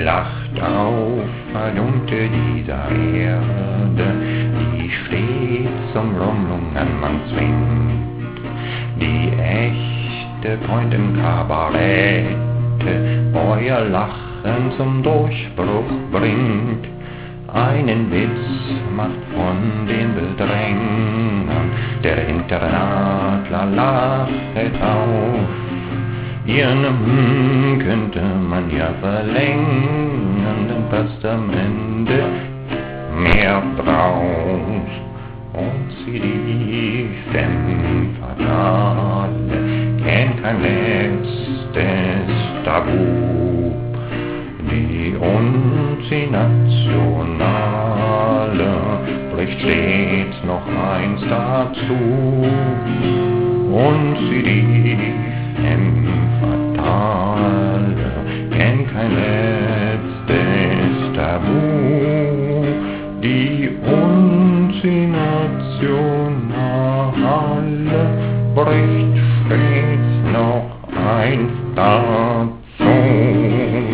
lacht auf, verdummte dieser Erde, die stets zum Rumlungern man zwingt. Die echte Point im Kabarett euer Lachen zum Durchbruch bringt. Einen Witz macht von den Bedrängern, der Internatler lachet auf. Ihren könnte man ja verlängern, dann passt am Ende mehr draus. Und sie die Femme Fatale kennt kein letztes Tabu. Die Unnationale bricht stets noch eins dazu. Und sie die Femme Fatale kennt kein letztes Tabu. Die Unnationale bricht stets noch eins dazu.